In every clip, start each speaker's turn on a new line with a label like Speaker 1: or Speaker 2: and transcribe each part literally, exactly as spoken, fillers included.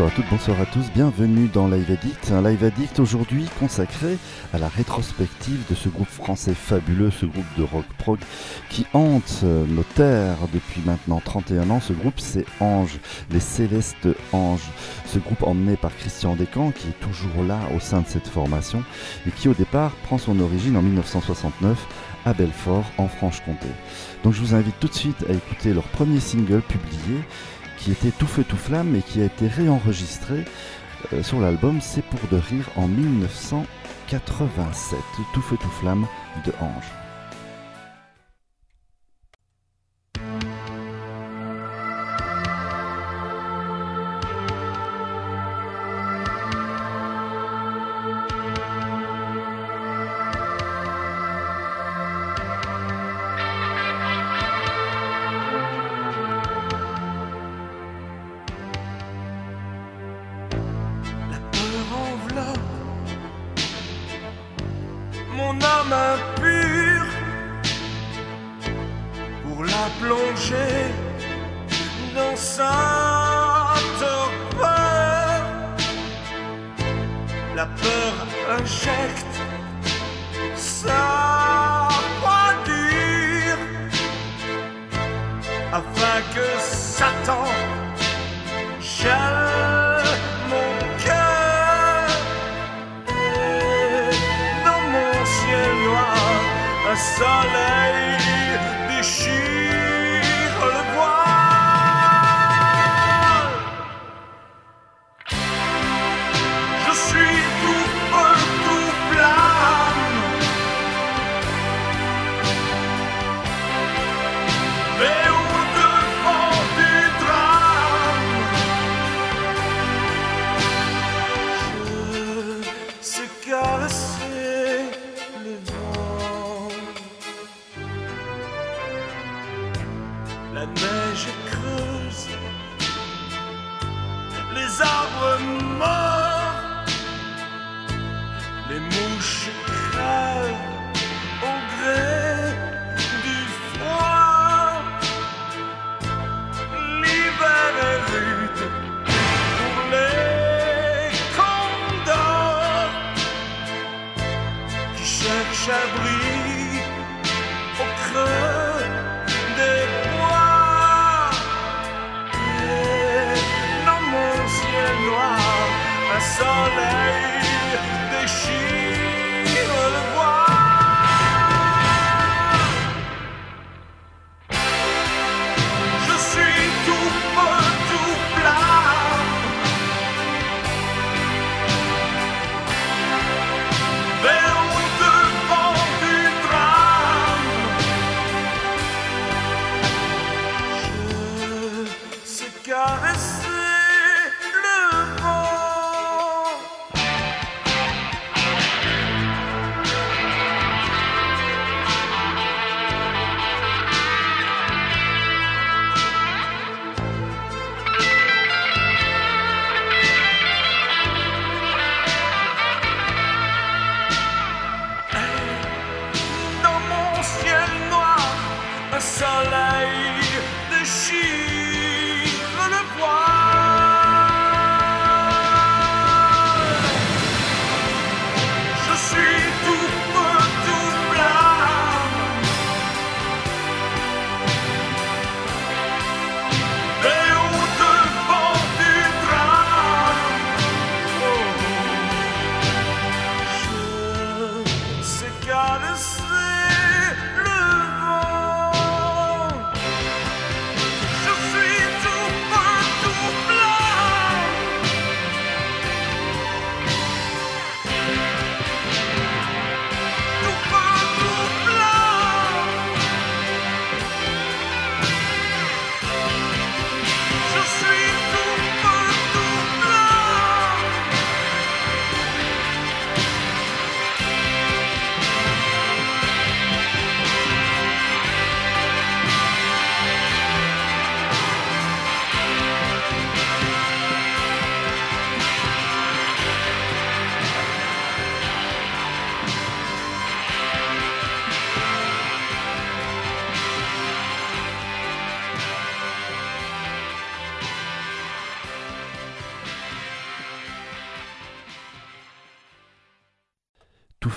Speaker 1: Bonsoir à toutes, bonsoir à tous, bienvenue dans Live Addict, un Live Addict aujourd'hui consacré à la rétrospective de ce groupe français fabuleux, ce groupe de rock prog qui hante nos terres depuis maintenant trente et un ans. Ce groupe c'est Ange, les Célestes Anges, ce groupe emmené par Christian Descamps qui est toujours là au sein de cette formation et qui au départ prend son origine en mille neuf cent soixante-neuf à Belfort en Franche-Comté. Donc je vous invite tout de suite à écouter leur premier single publié qui était Tout feu tout flamme et qui a été réenregistré euh, sur l'album C'est pour de rire en mille neuf cent quatre-vingt-sept. Tout feu tout flamme de Ange.
Speaker 2: Mon âme impure pour la plonger dans sa torpeur. La peur injecte sa poiture afin que Satan gèle mon cœur. Un soleil déchire le voile. Je suis tout feu, tout flamme, mais au-devant du drame, je sais caresser les vents. La neige creuse les arbres morts, les mouches crèvent au gré du froid. L'hiver est rude pour les condors qui cherchent abri au creux des bois. Et dans mon ciel noir, un soleil déchire le voile. Je suis tout feu, tout flamme, vers au-devant du drame. Je sais caresser le vent.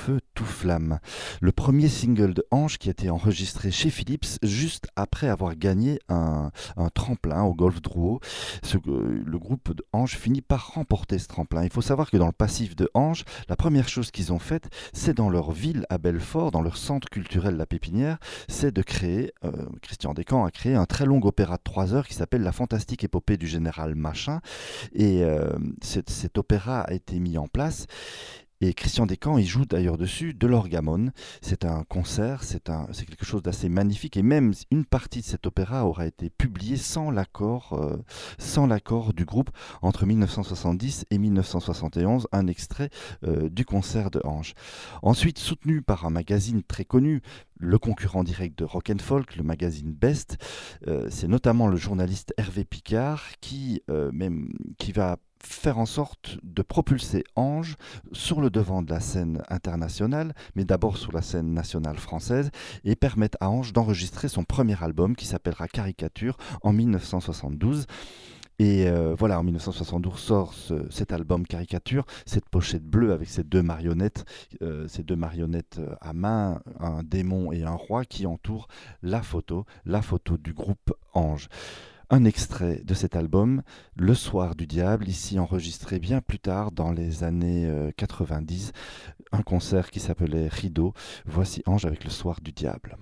Speaker 1: feu, tout flamme. Le premier single de Ange qui a été enregistré chez Philips juste après avoir gagné un, un tremplin au Golf Drouot. Ce, le groupe de Ange finit par remporter ce tremplin. Il faut savoir que dans le passif de Ange, la première chose qu'ils ont faite, c'est dans leur ville à Belfort, dans leur centre culturel La Pépinière, c'est de créer, euh, Christian Descamps a créé un très long opéra de trois heures qui s'appelle La fantastique épopée du général Machin. Et euh, cet, cet opéra a été mis en place. Et Christian Descamps, il joue d'ailleurs dessus de l'orgamone. C'est un concert, c'est, un, c'est quelque chose d'assez magnifique. Et même une partie de cet opéra aura été publiée sans l'accord, euh, sans l'accord du groupe entre mille neuf cent soixante-dix et mille neuf cent soixante et onze, un extrait euh, du concert de Ange. Ensuite, soutenu par un magazine très connu, le concurrent direct de Rock and Folk, le magazine Best, euh, c'est notamment le journaliste Hervé Picard qui, euh, même, qui va faire en sorte de propulser Ange sur le devant de la scène internationale, mais d'abord sur la scène nationale française, et permettre à Ange d'enregistrer son premier album qui s'appellera Caricature en mille neuf cent soixante-douze. Et euh, voilà, en mille neuf cent soixante-douze sort ce, cet album Caricature, cette pochette bleue avec ces deux marionnettes, euh, ces deux marionnettes à main, un démon et un roi qui entourent la photo, la photo du groupe Ange. Un extrait de cet album, Le Soir du Diable, ici enregistré bien plus tard dans les années euh, quatre-vingt-dix, un concert qui s'appelait Rideau. Voici Ange avec Le Soir du Diable.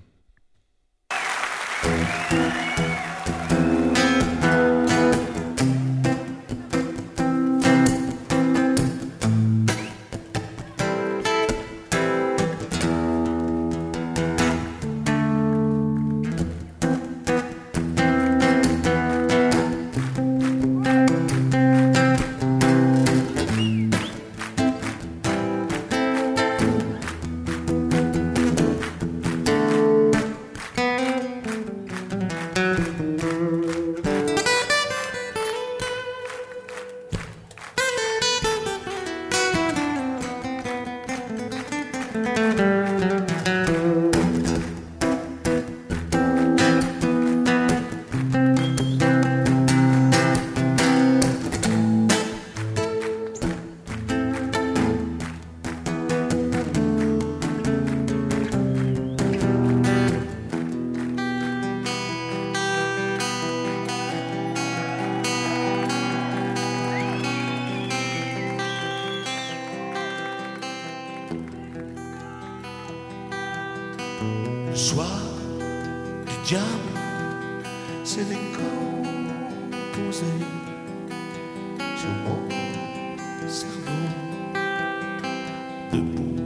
Speaker 2: Le soir du diable, c'est l'écho posé sur mon cerveau debout.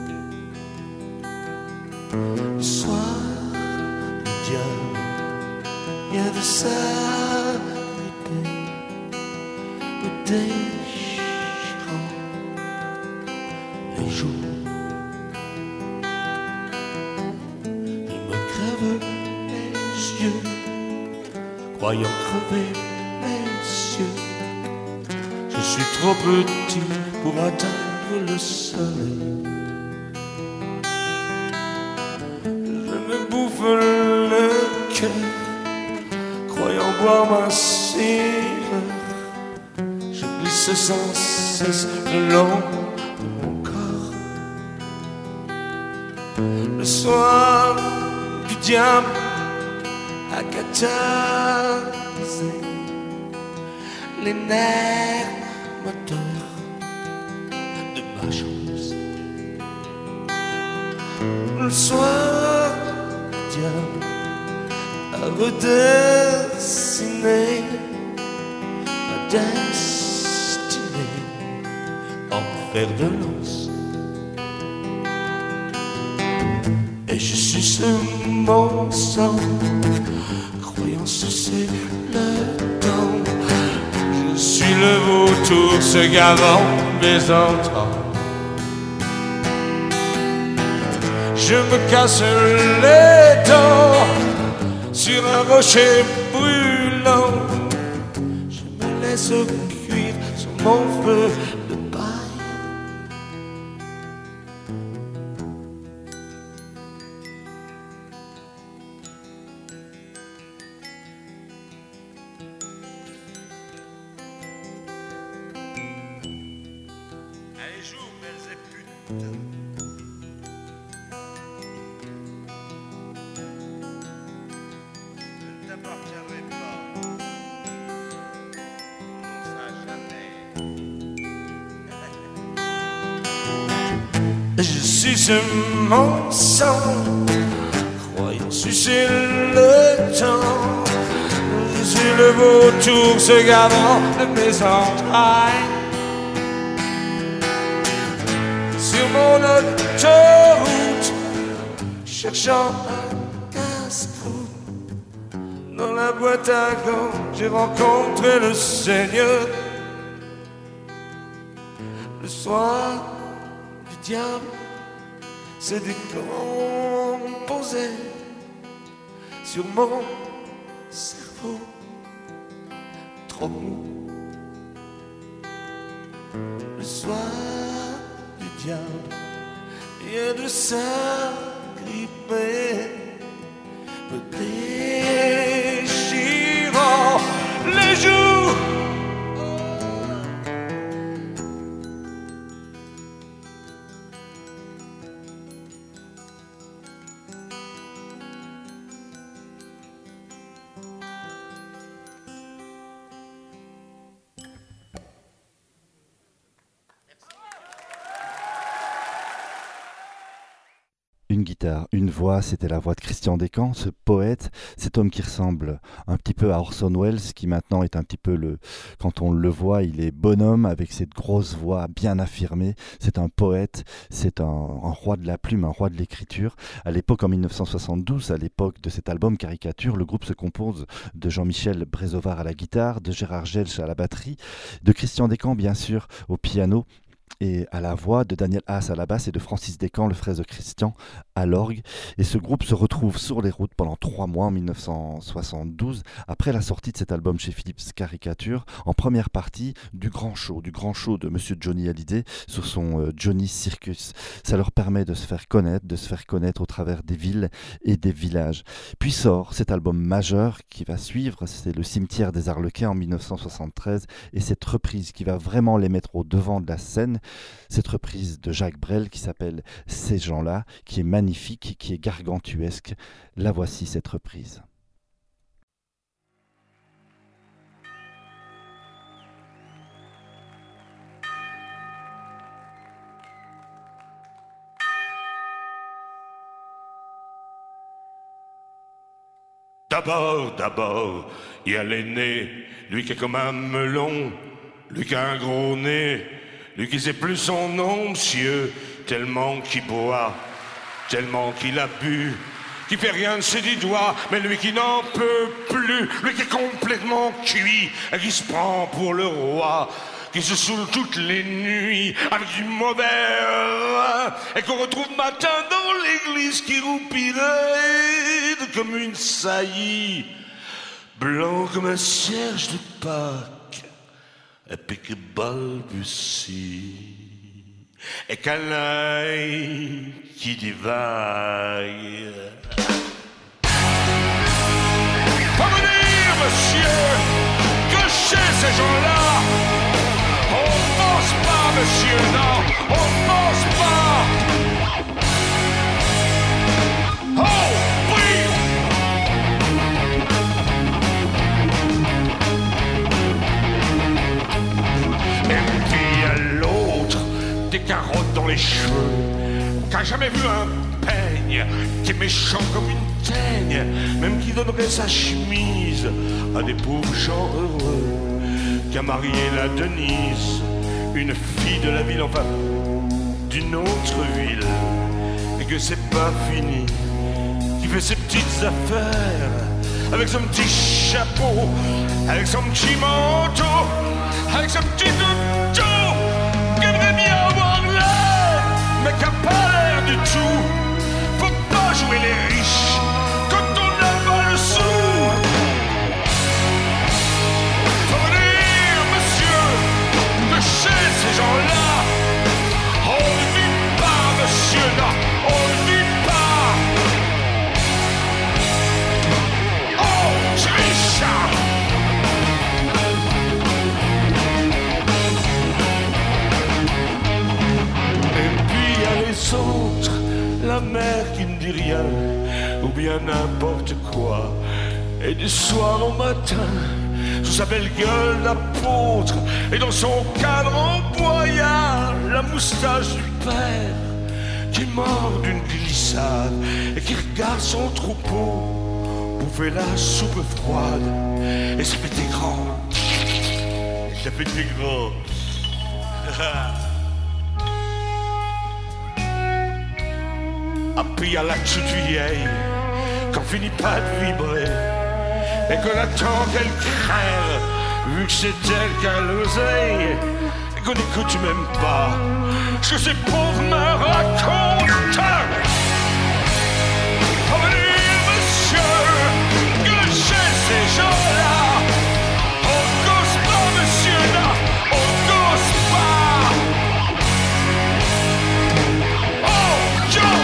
Speaker 2: Le soir du diable, il y a de ça ou déchirant les jours. Croyant crever mes yeux, je suis trop petit pour atteindre le soleil. Je me bouffe le cœur, croyant boire ma cire. Je glisse sans cesse le long de mon corps. Le soir du diable a catalysé les nerfs moteurs de ma chance. Le soir, le diable a redessiné ma destinée en fer de lance. Et je suce mon sang, croyant sucer le temps. Je suis le vautour se gavant mes entrailles. Je me casse les dents sur un rocher brûlant. Je me laisse cuire sur mon feu de paille. Allez, joue, belles et putes. Je suis mon sang, croyant sucer le temps. Je suis le vautour se gavant de mes entrailles. Sur mon autoroute, cherchant un casse-croûte. Dans la boîte à gants, j'ai rencontré le Seigneur. Le soir du diable s'est décomposé sur mon cerveau trop mou. Le soir du diable vient de s'agripper, me déchirant les joues.
Speaker 1: Une guitare, une voix, c'était la voix de Christian Descamps, ce poète, cet homme qui ressemble un petit peu à Orson Welles, qui maintenant est un petit peu le... Quand on le voit, il est bonhomme, avec cette grosse voix bien affirmée. C'est un poète, c'est un, un roi de la plume, un roi de l'écriture. À l'époque, en mille neuf cent soixante-douze, à l'époque de cet album Caricature, le groupe se compose de Jean-Michel Brézovar à la guitare, de Gérard Gelsch à la batterie, de Christian Descamps, bien sûr, au piano, et à la voix, de Daniel Haas à la basse et de Francis Descamps, le frère de Christian, à l'orgue. Et ce groupe se retrouve sur les routes pendant trois mois en mille neuf cent soixante-douze, après la sortie de cet album chez Philips Caricature, en première partie du grand show, du grand show de Monsieur Johnny Hallyday sur son euh, Johnny Circus. Ça leur permet de se faire connaître, de se faire connaître au travers des villes et des villages. Puis sort cet album majeur qui va suivre, c'est Le Cimetière des Arlequins en mille neuf cent soixante-treize, et cette reprise qui va vraiment les mettre au devant de la scène, cette reprise de Jacques Brel qui s'appelle Ces gens-là, qui est magnifique, qui est gargantuesque. La voici, cette reprise.
Speaker 2: D'abord, d'abord, il y a l'aîné, lui qui est comme un melon, lui qui a un gros nez, lui qui sait plus son nom, monsieur, tellement qu'il boit, tellement qu'il a bu, qui fait rien de ses dix doigts, mais lui qui n'en peut plus, lui qui est complètement cuit, et qui se prend pour le roi, qui se saoule toutes les nuits avec du mauvais vin, et qu'on retrouve matin dans l'église qui roupirait comme une saillie, blanc comme un cierge de Pâques, et puis qui balbutie, et canaille qui divague. Faut me dire, monsieur, que chez ces gens-là, on pense pas, monsieur, non, on pense pas. Oh, oui! Et puis à l'autre, des carottes dans les cheveux, qui a jamais vu un peigne, qui est méchant comme une teigne, même qui donnerait sa chemise à des pauvres gens heureux, qui a marié la Denise, une fille de la ville, enfin d'une autre ville, et que c'est pas fini, qui fait ses petites affaires, avec son petit chapeau, avec son petit manteau, avec son petit doudou, qui aimerait bien avoir l'air, mais qui a pas l'air du tout. Faut pas jouer les riches quand on n'a pas le sou. Faut me dire, monsieur, que chez ces gens-là, on ne vit pas, monsieur, non, on ne vit pas. Oh, Richard! Et puis il y a les autres, la mère qui ne dit rien, ou bien n'importe quoi. Et du soir au matin, sous sa belle gueule d'apôtre, et dans son cadre en bois, y a la moustache du père, qui est mort d'une glissade et qui regarde son troupeau bouffer la soupe froide. Et ça fait des grands. Et ça fait des grands. Ah, puis y'a la petite vieille qu'on finit pas de vibrer et qu'on attend qu'elle crève, vu que c'est elle qui a l'oseille et qu'on n'écoute même pas ce que ces pauvres me racontent. Revenez, monsieur, que chez ces gens-là, on cause pas, monsieur, là, on cause pas. Oh, Joe!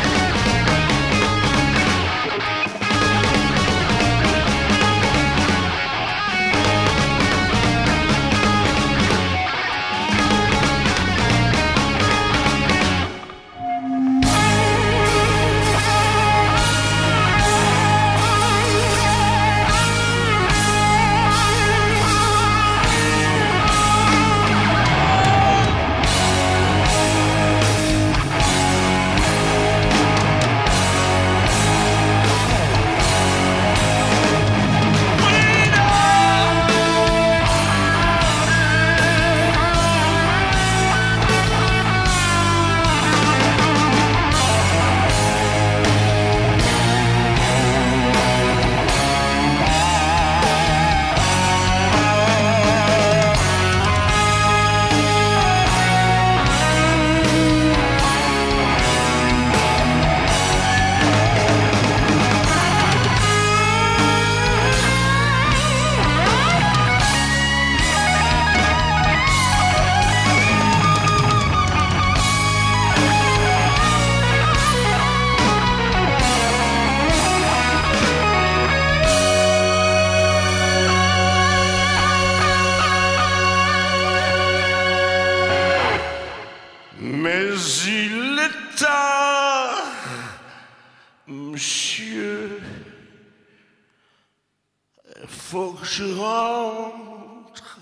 Speaker 2: Faut que je rentre,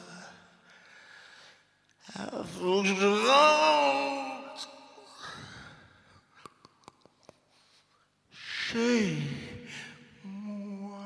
Speaker 2: faut que je rentre chez moi.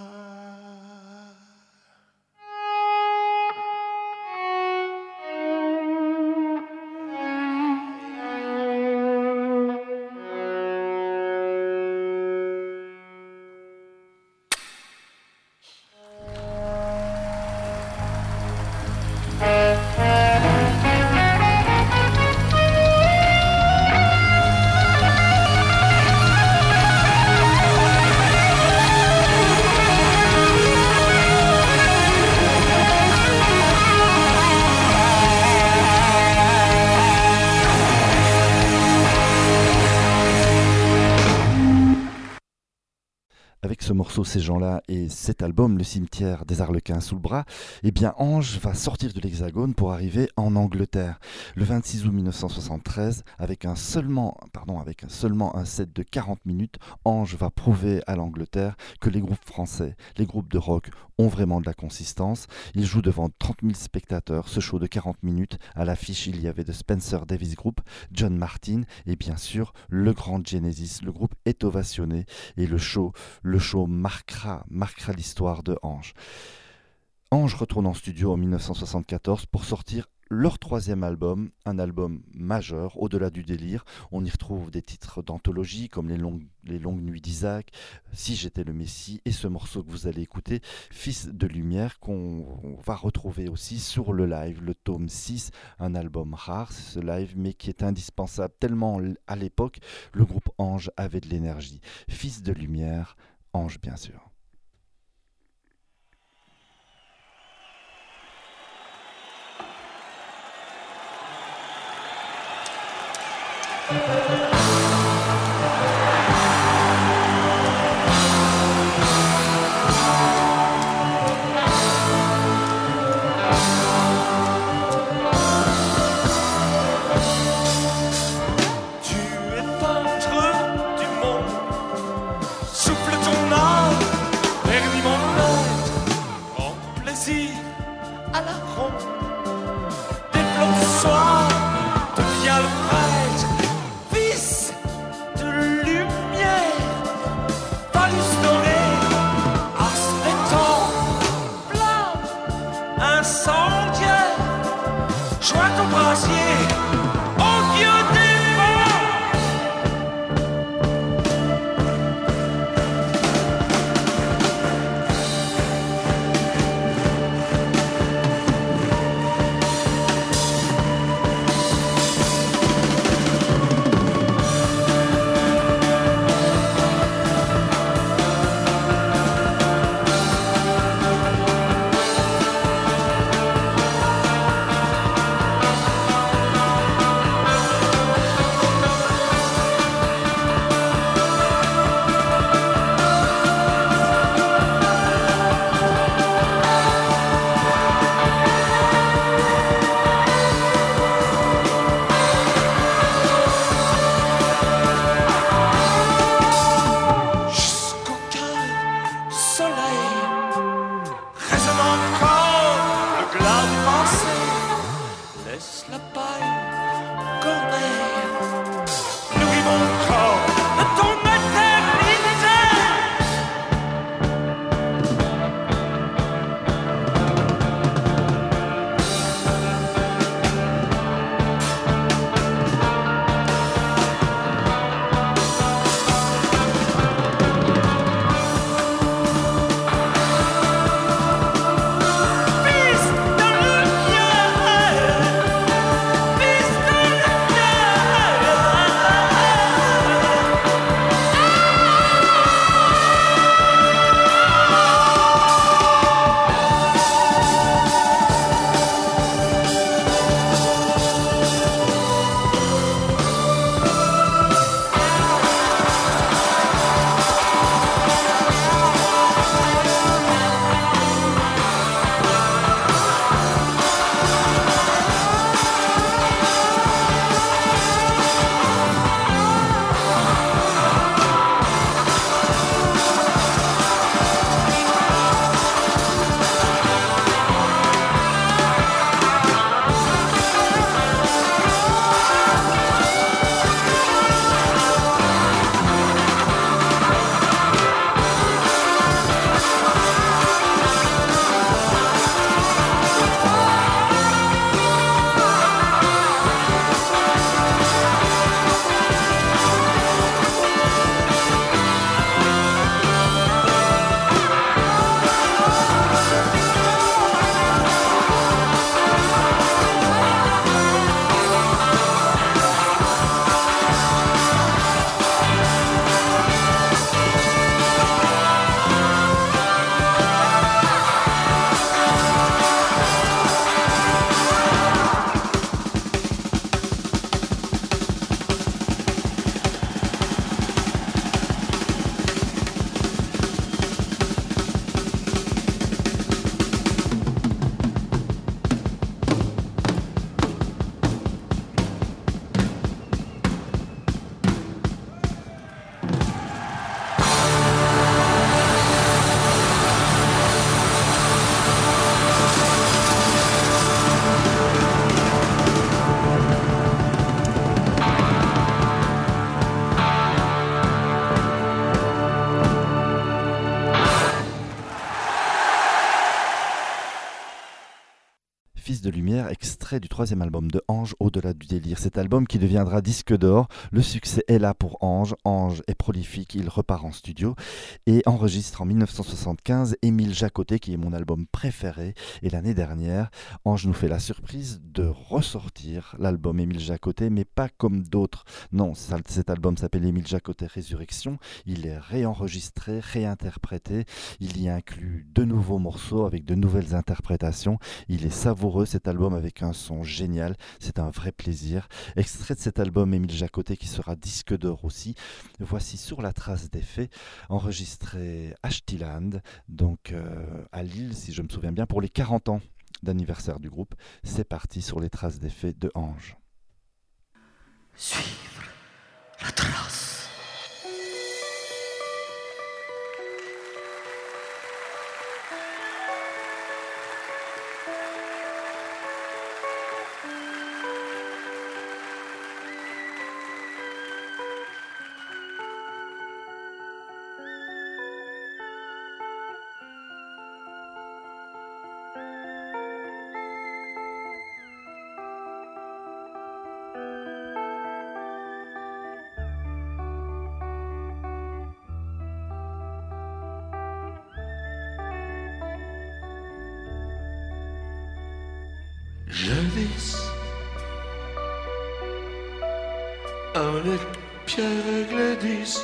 Speaker 1: Avec ce morceau, ces gens-là et cet album, Le cimetière des Arlequins sous le bras, eh bien Ange va sortir de l'Hexagone pour arriver en Angleterre. Le vingt-six août mille neuf cent soixante-treize, avec un seulement, pardon, avec un, seulement un set de quarante minutes, Ange va prouver à l'Angleterre que les groupes français, les groupes de rock ont vraiment de la consistance. Il joue devant trente mille spectateurs. Ce show de quarante minutes, à l'affiche, il y avait de Spencer Davis Group, John Martyn et bien sûr le grand Genesis. Le groupe est ovationné et le show, le show marquera, marquera l'histoire de Ange. Ange retourne en studio en mille neuf cent soixante-quatorze pour sortir leur troisième album, un album majeur, Au-delà du délire. On y retrouve des titres d'anthologie comme Les longues, les longues nuits d'Isaac, Si j'étais le Messie et ce morceau que vous allez écouter, Fils de lumière, qu'on va retrouver aussi sur le live, le tome six, un album rare, c'est ce live, mais qui est indispensable tellement à l'époque, le groupe Ange avait de l'énergie. Fils de lumière, Ange bien sûr.
Speaker 3: Développe ce soir, deviens le prêtre.
Speaker 1: de lumière, extrait du troisième album de Ange, Au-delà du délire. Cet album qui deviendra disque d'or. Le succès est là pour Ange. Ange est prolifique, il repart en studio et enregistre en dix-neuf cent soixante-quinze Émile Jacotet, qui est mon album préféré. Et l'année dernière, Ange nous fait la surprise de ressortir l'album Émile Jacotet, mais pas comme d'autres. Non, cet album s'appelle Émile Jacotet Résurrection. Il est réenregistré, réinterprété. Il y inclut de nouveaux morceaux avec de nouvelles interprétations. Il est savoureux cet album avec un son génial. C'est un vrai plaisir. Extrait de cet album Émile Jacotet qui sera disque d'or aussi. Voici Sur la trace des faits, enregistré à Stiland, donc euh, à Lille si je me souviens bien, pour les quarante ans d'anniversaire du groupe. C'est parti sur les traces des faits de Ange.
Speaker 3: Suivre la trace. Jadis, avec Pierre et Gladys,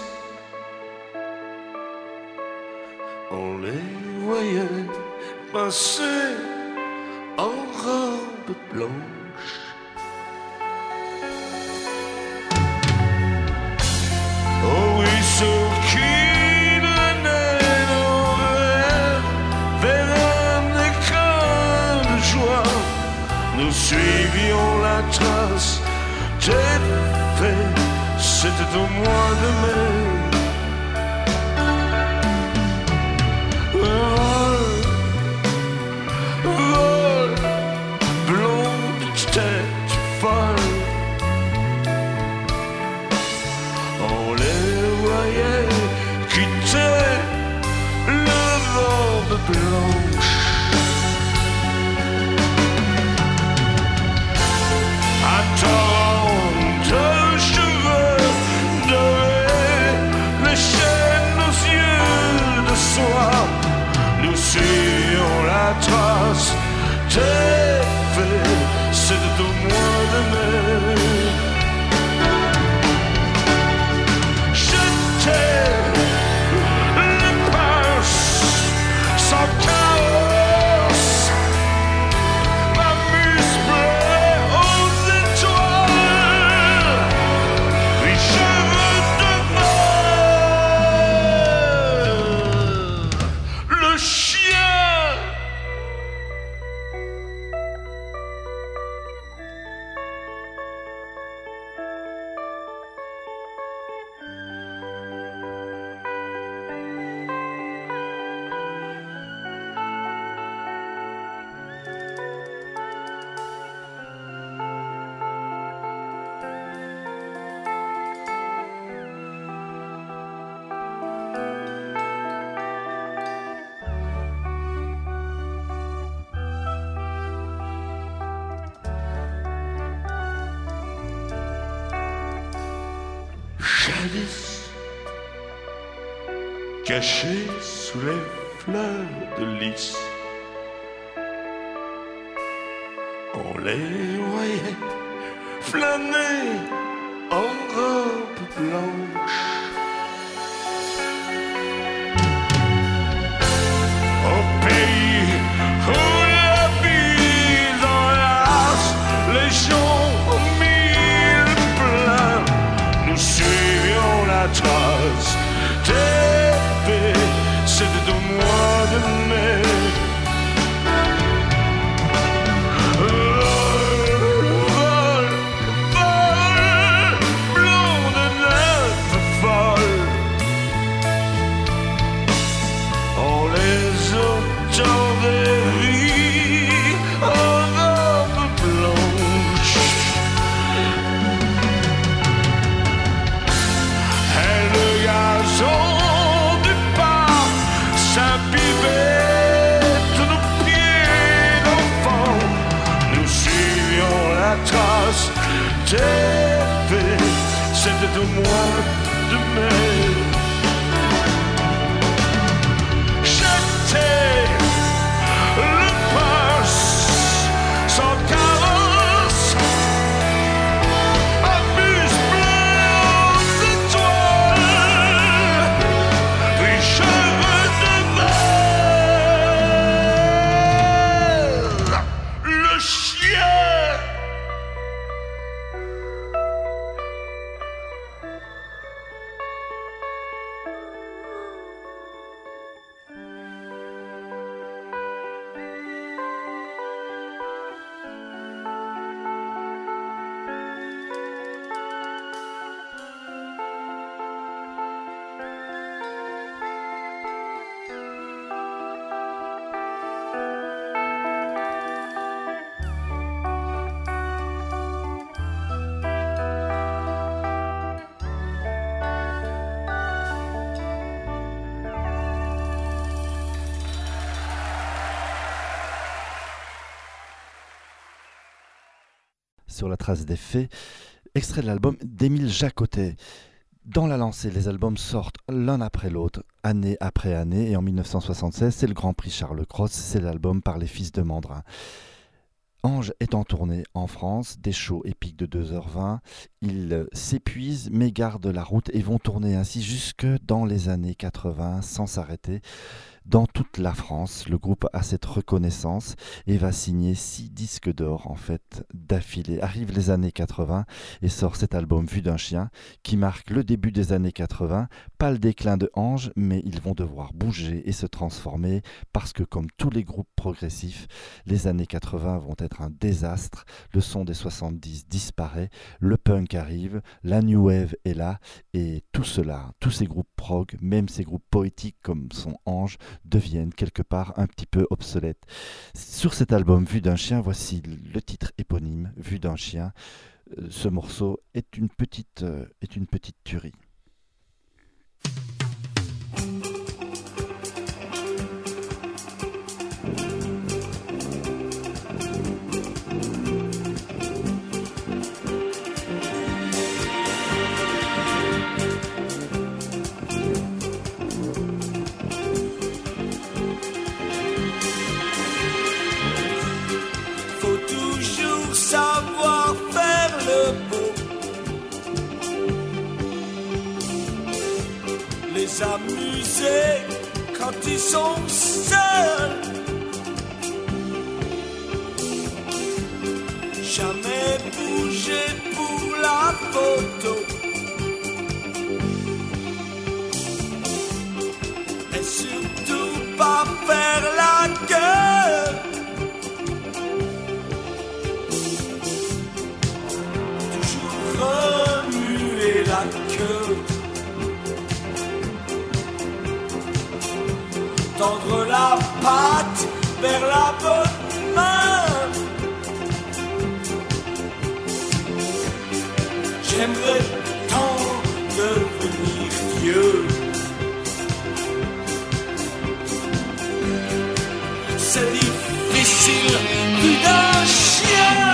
Speaker 3: on les voyait passer en robe blanche. Oh oui, sur qui donnait nos rêves vers un écran de joie. Nous suivions la trace des faits, c'était au mois de mai. Vol, vol, blonde tête folle. On les voyait quitter le robe blanche. De cheveux dorés, les chaînes aux yeux de soie. Nous suivions la trace des faits, c'était au mois de mai. J'étais le prince sans carrosse, ma muse pleure aux étoiles, puis je redevins le chien. Jadis, caché sous les fleurs de lys, on les voyait flâner en robe blanche. Au pays où la bise enlace, les gens ont mis le plein. Nous suivions la trace des faits, c'était au mois de mai. Vol, vol, blonde neuf
Speaker 1: sur la trace des faits, extrait de l'album d'Émile Jacotet. Dans la lancée, les albums sortent l'un après l'autre, année après année, et en dix-neuf cent soixante-seize, c'est le Grand Prix Charles Cros, c'est l'album par les Fils de Mandrin. Ange est en tournée en France, des shows épiques de deux heures vingt, ils s'épuisent mais gardent la route et vont tourner ainsi jusque dans les années quatre-vingts sans s'arrêter. Dans toute la France, le groupe a cette reconnaissance et va signer six disques d'or en fait d'affilée. Arrivent les années quatre-vingts et sort cet album Vue d'un chien qui marque le début des années quatre-vingts, pas le déclin de Ange, mais ils vont devoir bouger et se transformer parce que comme tous les groupes progressifs, les années quatre-vingts vont être un désastre. Le son des soixante-dix disparaît, le punk arrive, la new wave est là et tout cela, tous ces groupes prog, même ces groupes poétiques comme son Ange, deviennent quelque part un petit peu obsolètes. Sur cet album Vue d'un chien, voici le titre éponyme, Vue d'un chien. Ce morceau est une petite, euh, est une petite tuerie.
Speaker 4: Savoir faire le beau, les amuser quand ils sont seuls, jamais bouger pour la photo, et surtout pas faire la gueule. Remuer la queue, tendre la patte vers la bonne main. J'aimerais tant devenir Dieu. C'est difficile, plus d'un chien.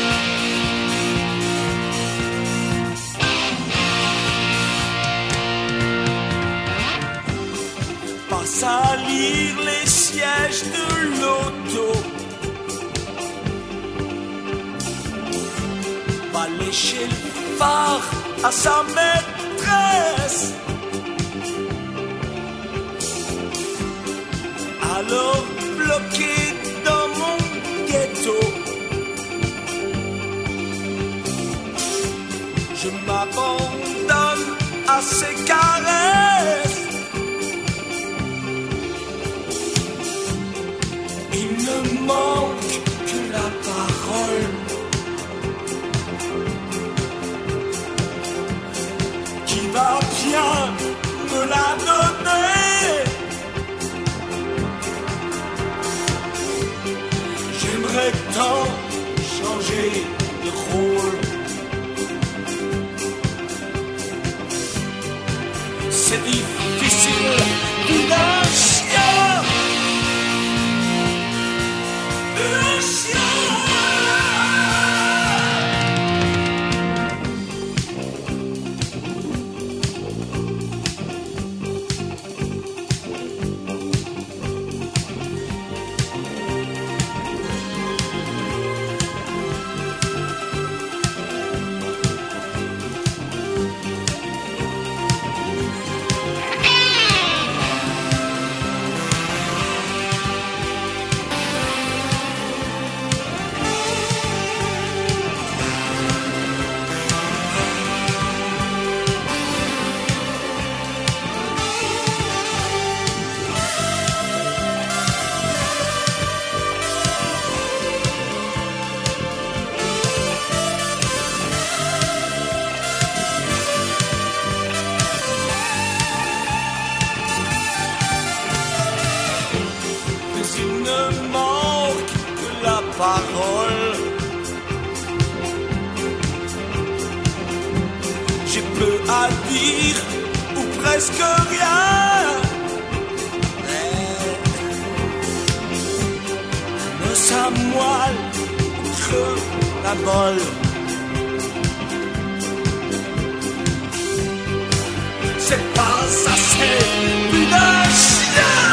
Speaker 4: Salir les sièges de l'auto, va lécher le phare à sa maîtresse, alors bloqué dans mon ghetto, je m'abandonne à ses caresses. Il ne manque que la parole qui va bien me la donner. J'aimerais tant changer de rôle. C'est difficile d'un chien. Parole. J'ai peu à dire ou presque rien. Me sa moelle creux parabole. C'est pas assez une chien.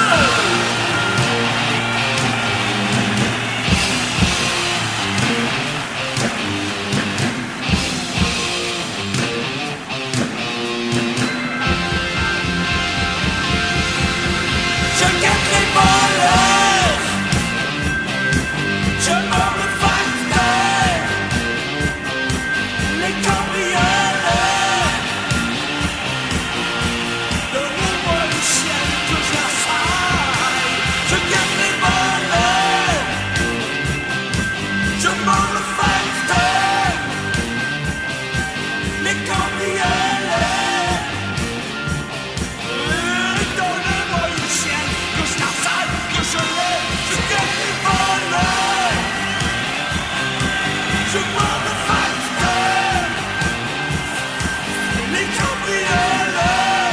Speaker 4: Je guette les voleurs, je mords le facteur, les cambrioleurs. Donnez-moi le chien que je la faille. Je guette les voleurs, je mords le facteur, les cambrioleurs. Donnez-moi le chien que je la faille, que je l'ai. Je guette les voleurs, je mords le facteur, les cambrioleurs.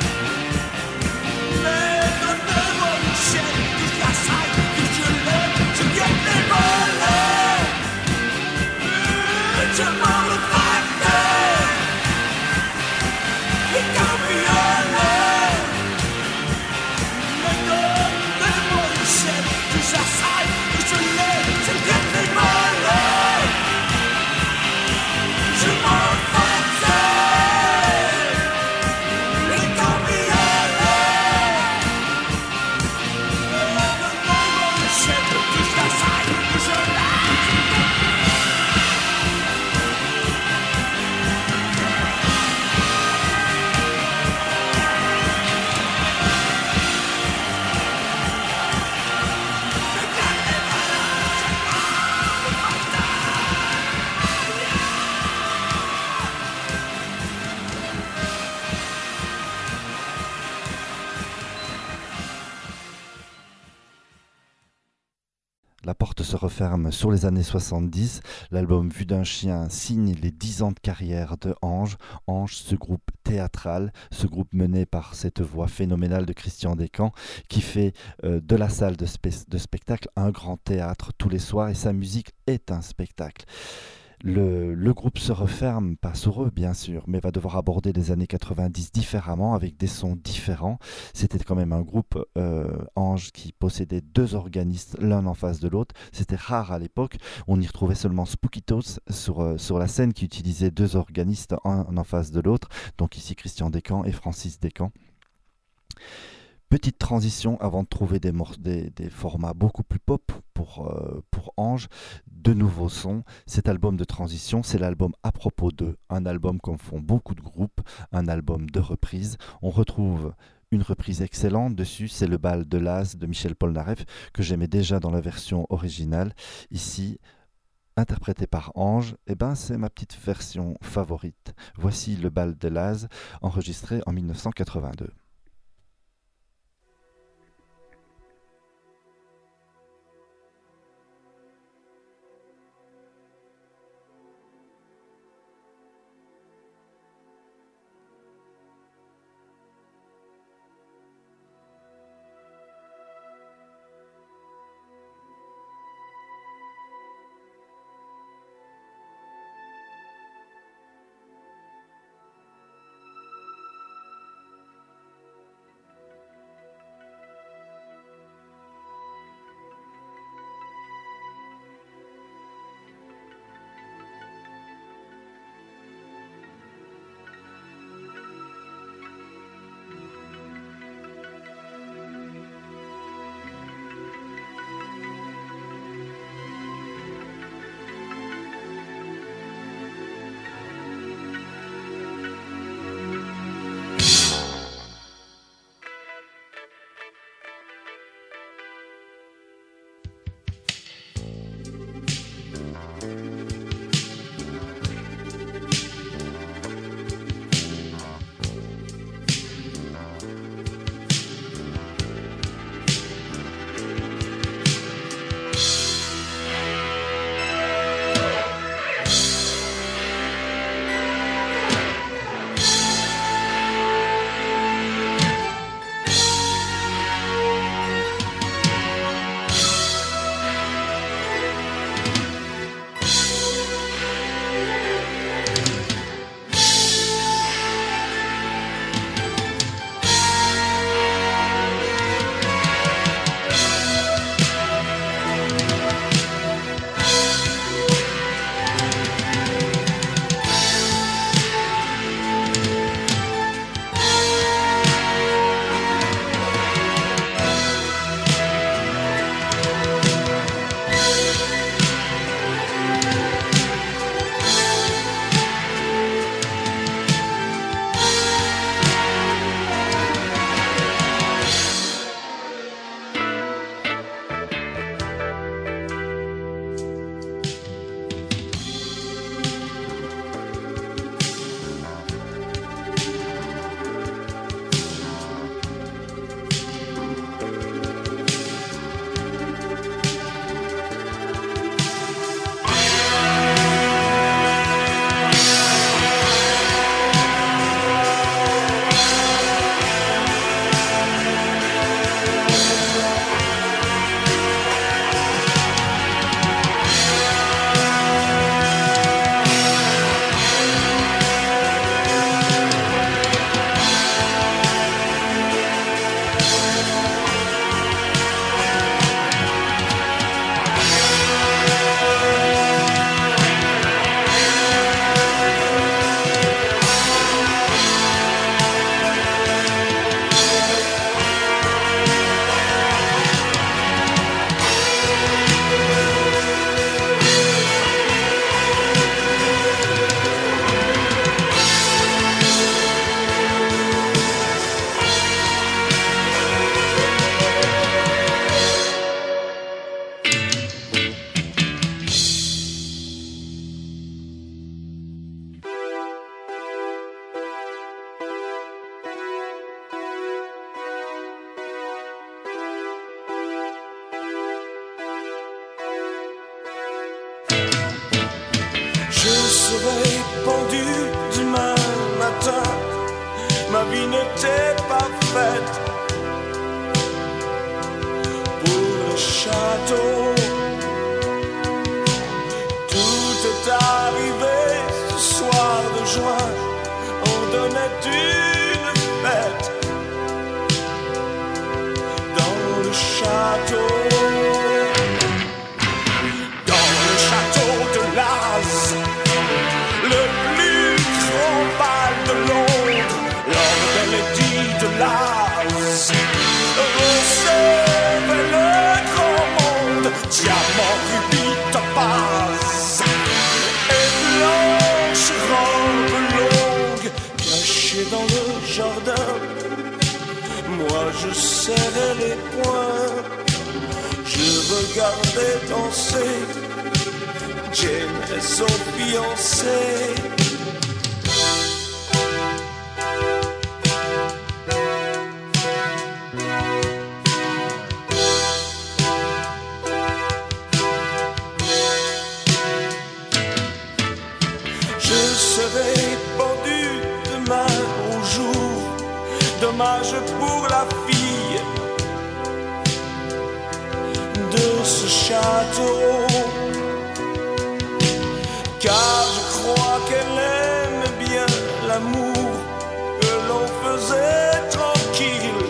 Speaker 4: Mais donnez-moi le chien que je la faille, que je l'ai. Je guette les voleurs, je mords le facteur, les cambrioleurs. Mais donnez-moi le chien que je la faille, que je l'ai. Je guette les voleurs, je mords le facteur, les cambrioleurs. Donnez-moi le chien que je la faille, que je l'ai.
Speaker 1: La porte se referme sur les années soixante-dix. L'album Vue d'un chien signe les dix ans de carrière de Ange. Ange, ce groupe théâtral, ce groupe mené par cette voix phénoménale de Christian Descamps, qui fait euh, de la salle de, spe- de spectacle un grand théâtre tous les soirs, et sa musique est un spectacle. Le, le groupe se referme, pas sur eux bien sûr, mais va devoir aborder les années quatre-vingt-dix différemment, avec des sons différents. C'était quand même un groupe, euh, Ange, qui possédait deux organistes l'un en face de l'autre. C'était rare à l'époque, on y retrouvait seulement Spookitos sur, euh, sur la scène, qui utilisait deux organistes un en face de l'autre, donc ici Christian Descamps et Francis Descamps. Petite transition avant de trouver des, mor- des, des formats beaucoup plus pop pour, euh, pour Ange. De nouveaux sons. Cet album de transition, c'est l'album À propos d'eux. Un album comme font beaucoup de groupes, un album de reprises. On retrouve une reprise excellente dessus, c'est Le bal de Laz de Michel Polnareff, que j'aimais déjà dans la version originale. Ici, interprété par Ange, eh ben, c'est ma petite version favorite. Voici Le bal de Laz, enregistré en dix-neuf cent quatre-vingt-deux.
Speaker 4: nuit n'était pas faite pour le château. Tout est arrivé ce soir de juin, on donnait une fête dans le château. Dans le château de Laz, le plus grand bal de Londres, lors de l'édit de Laz, recevait le grand monde, diamant, rubis, topaz et blanche robe longue, cachée dans le jardin. Moi je serrais les poings, je regardais danser Jane et son fiancé. Je serai pendu demain au jour, dommage pour la fille de ce château, car je crois qu'elle aime bien l'amour que l'on faisait tranquille,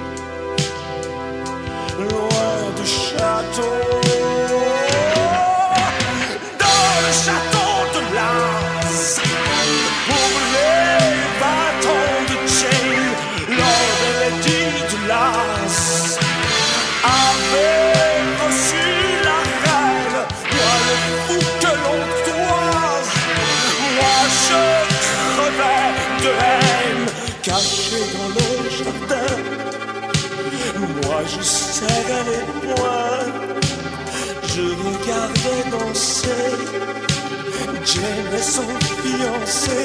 Speaker 4: loin du château. Dans le château de Laz, pour les vingt ans de Jane, lors de l'édit de Laz, avait reçu la reine, moi le fou que l'on toise. Moi je crevais de haine, caché dans le jardin. Moi je serrais les poings, je regardais danser Jane et son fiancé.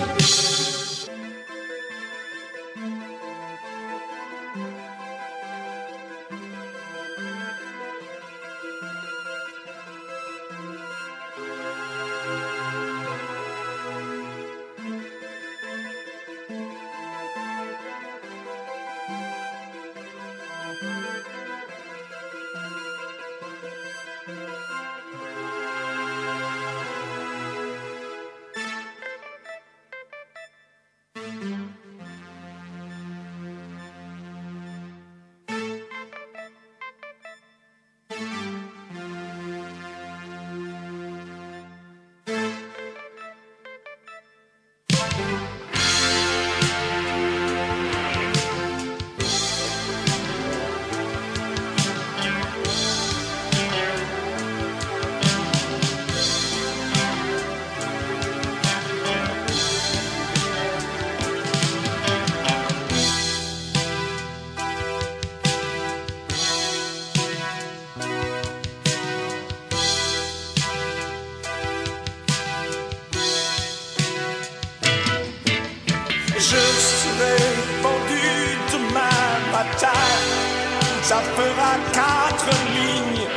Speaker 4: Ça fera quatre lignes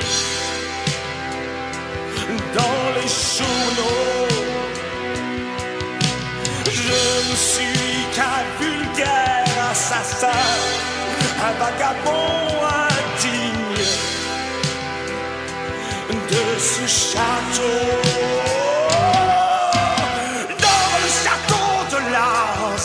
Speaker 4: dans les journaux. Je ne suis qu'un vulgaire assassin, un vagabond indigne de ce château. Dans le château de Laz,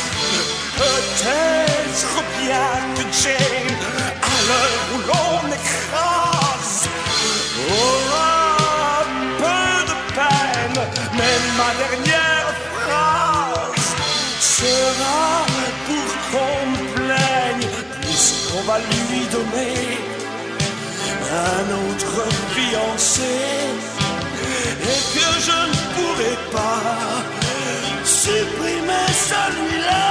Speaker 4: peut-être bien que Jane, à l'heure où l'on écrase, aura un peu de peine, mais ma dernière phrase sera pour qu'on me plaigne, puisqu'on va lui donner un autre fiancé, et que je ne pourrai pas supprimer celui-là.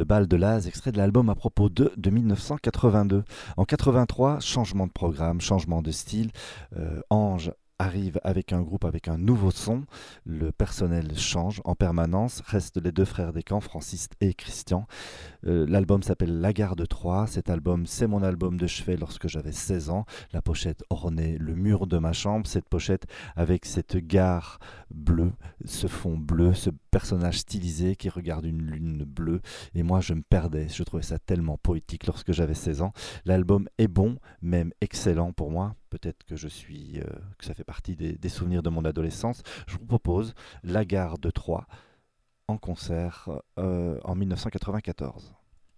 Speaker 1: Bal de Laz, extrait de l'album À propos de de mille neuf cent quatre-vingt-deux. En quatre-vingt-trois, changement de programme, changement de style. Euh, Ange arrive avec un groupe avec un nouveau son, le personnel change en permanence, restent les deux frères Descamps, Francis et Christian. Euh, l'album s'appelle La Gare de Troyes, cet album c'est mon album de chevet lorsque j'avais seize ans, la pochette ornait le mur de ma chambre, cette pochette avec cette gare bleue, ce fond bleu, ce personnage stylisé qui regarde une lune bleue, et moi je me perdais, je trouvais ça tellement poétique lorsque j'avais seize ans. L'album est bon, même excellent pour moi. Peut-être que je suis, euh, que ça fait partie des, des souvenirs de mon adolescence. Je vous propose La Gare de Troyes en concert euh, en mille neuf cent quatre-vingt-quatorze.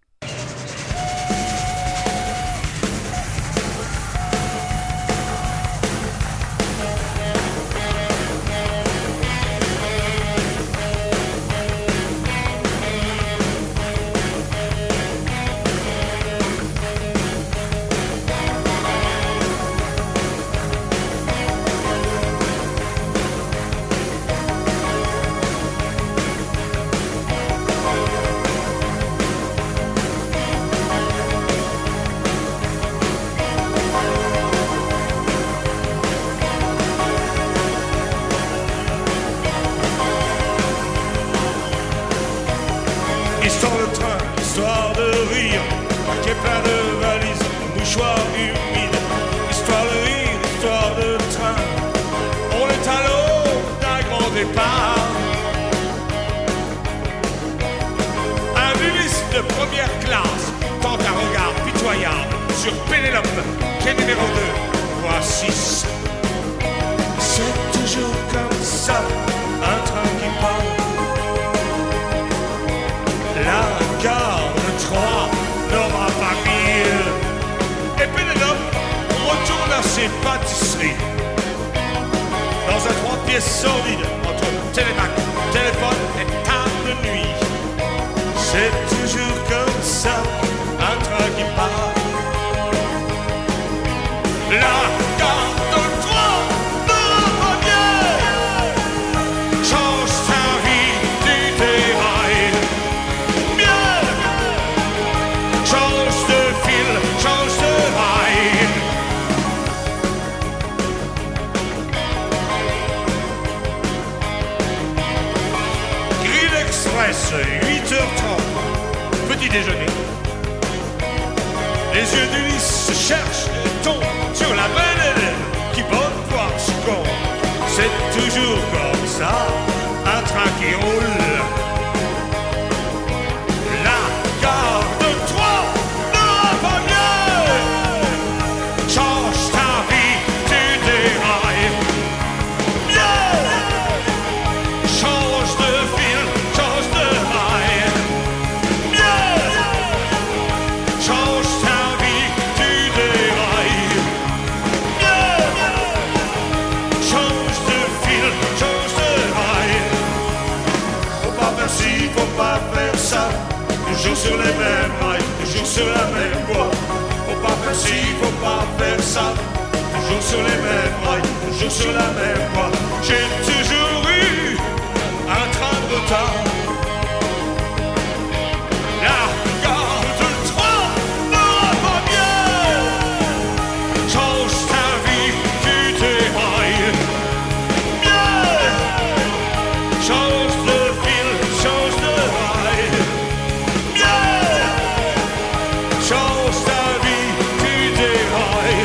Speaker 4: Histoire de train, histoire de rire, paquet plein de valises, mouchoirs humides. Histoire de rire, histoire de train, on est à l'eau d'un grand départ. Un bubiste de première classe tente un regard pitoyable sur Pénélope, qui est numéro deux, voire six. C'est toujours comme ça, un train qui part. La gare de Troyes n'aura pas pire. Et Pénélope retourne à ses pâtisseries. Dans un trois pièces sordide entre télémac, téléphone et table de nuit. C'est toujours comme ça, un train qui part. La gare de Troyes n'aura pas bien. Change ta vie du dérail. Change de fil, change de rail. Grille Express, huit heures trente, petit déjeuner. Les yeux d'Ulysse cherchent et tombent sur la belle Hélène qui va voir ce con. C'est toujours comme ça, un train qui roule. La gare de Troyes n'aura pas mieux. Change ta vie, tu dérailles. Mieux. Change de fil, change de rail. Mieux. Change ta vie, tu dérailles. Mieux. Change de fil, change de rail. Faut pas faire ci, faut pas faire ça. Toujours sur les mêmes rails, toujours sur la même voie. Faut pas faire ci, faut pas faire ça. Toujours sur les mêmes rails, toujours sur la même voie. J'ai toujours eu un train de retard. La gare de Troyes n'aura pas mieux. Change ta vie, tu dérailles. Mieux. Change de fil, change de rail. Change ta vie, tu dérailles.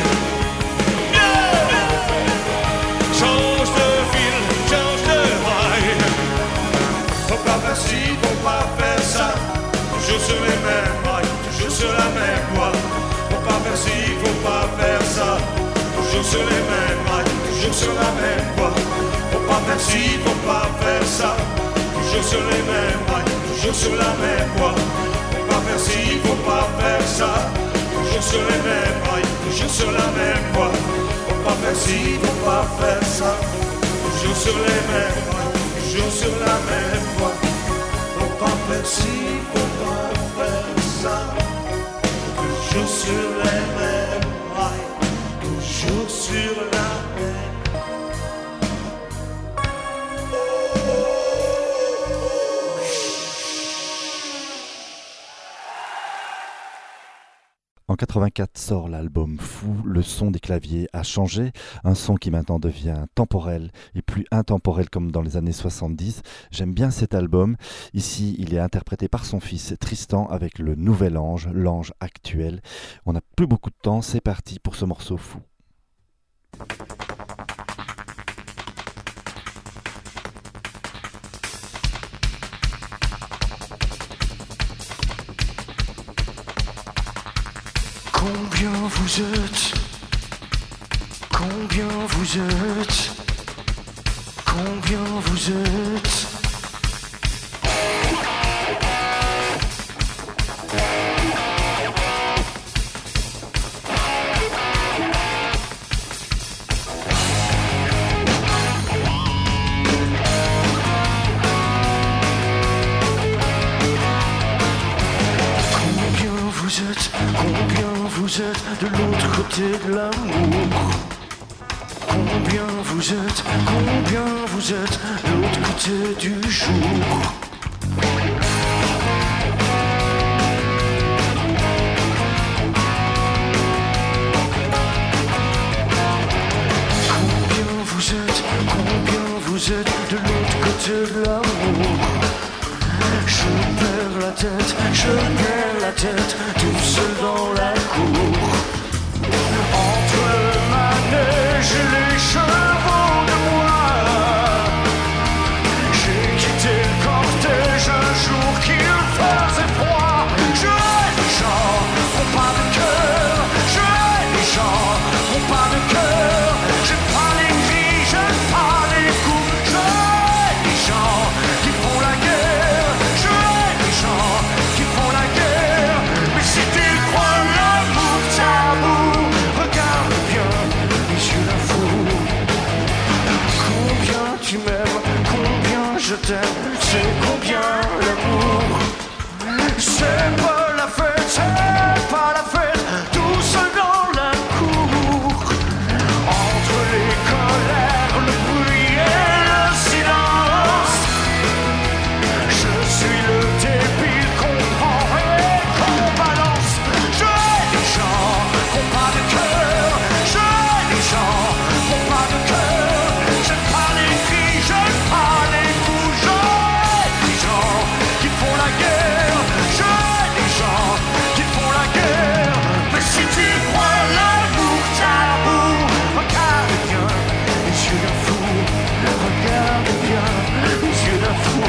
Speaker 4: Change de fil, change de rail. Faut pas faire ci, faut pas faire ça. Toujours sur les mêmes rails, toujours sur la même voie. Faut pas faire ci, faut pas faire ça. Toujours sur les mêmes rails, toujours sur la même voie. Faut pas faire ci, faut pas faire ça. Toujours sur les mêmes rails, toujours sur la même voie. Faut pas faire ci, faut pas faire ça. Toujours sur les mêmes rails, toujours sur la même voie. Faut pas faire ci, faut pas faire ça. Toujours sur les mêmes rails, toujours sur la même voie. Faut pas faire ci, faut pas faire ça. Toujours sur les mêmes rails, toujours sur la même.
Speaker 1: En quatre-vingt-quatre sort l'album Fou, le son des claviers a changé, un son qui maintenant devient temporel et plus intemporel comme dans les années soixante-dix. J'aime bien cet album. Ici, il est interprété par son fils Tristan avec le nouvel ange, l'ange actuel. On n'a plus beaucoup de temps, c'est parti pour ce morceau Fou.
Speaker 4: Combien vous êtes? Combien vous êtes? Combien vous êtes? Combien vous êtes? Combien vous êtes de l'autre côté de l'amour? Combien vous êtes? Combien vous êtes de l'autre côté du jour? Combien vous êtes? Combien vous êtes de l'autre côté de l'amour? Je perds la tête, je perds la tête, tout seul dans la cour. Entre le manège et les chevaux de bois, j'ai quitté le cortège un jour qu'il faisait froid. Je hais les gens qui n'ont pas de cœur, je hais les gens qui n'ont pas de cœur. J'aime pas les cris, j'aime pas les coups, je hais les gens qui font la guerre, je hais les gens qui font la guerre. Mais si tu crois l'amour tabou, regarde bien les yeux d'un fou. Combien tu m'aimes, combien je t'aime, c'est combien l'amour. C'est pas la fête, c'est pas la fête, tout seul dans la cour. Entre les colères, le bruit et le silence, je suis le débile qu'on prend et qu'on balance. Je hais les gens qui n'ont pas de cœur, je hais les gens qui n'ont pas de cœur. J'aime pas les cris, j'aime pas les coups, je hais les gens qui font la guerre, je hais les gens qui font la guerre. Mais si tu crois l'amour tabou, regarde bien les yeux d'un fou, regarde bien les yeux d'un fou.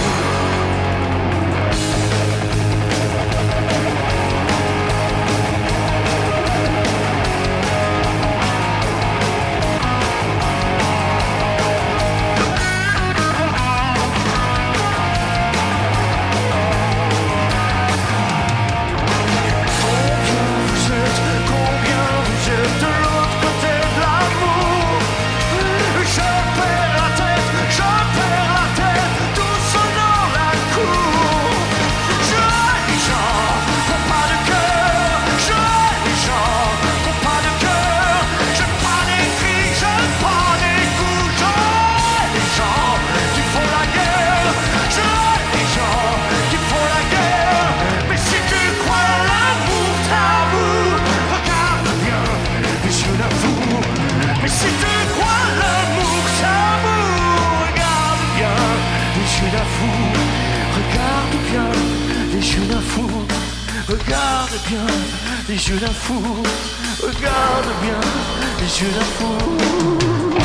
Speaker 4: Combien vous êtes, combien vous êtes de l'autre côté de l'amour? Je perds la tête, je perds la tête, tout seul dans la cour. Je hais les gens qui n'ont pas de cœur, je hais les gens qui n'ont pas de cœur. J'aime pas les cris, j'aime pas les coups, je hais les gens qui font la guerre, je hais les gens qui font la guerre. Mais si tu crois l'amour tabou, regarde bien les yeux d'un fou. Mais si tu crois l'amour tabou, regarde bien les yeux d'un fou. Regarde bien les yeux d'un fou. Regarde bien les yeux d'un fou. Regarde bien les yeux d'un fou.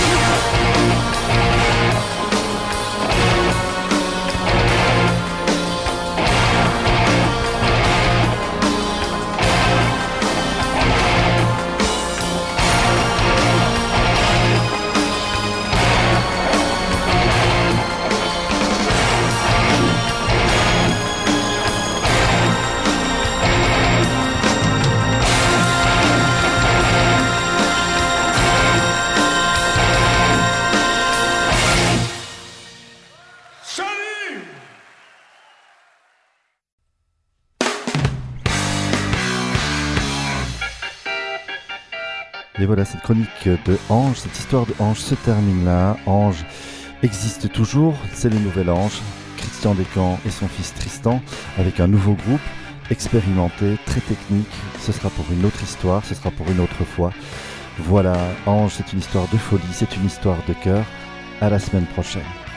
Speaker 1: Et voilà, cette chronique de Ange, cette histoire de Ange se termine là. Ange existe toujours, c'est le nouvel Ange, Christian Descamps et son fils Tristan, avec un nouveau groupe. expérimenté, très technique. Ce sera pour une autre histoire, ce sera pour une autre fois. Voilà, Ange, c'est une histoire de folie, c'est une histoire de cœur. À la semaine prochaine.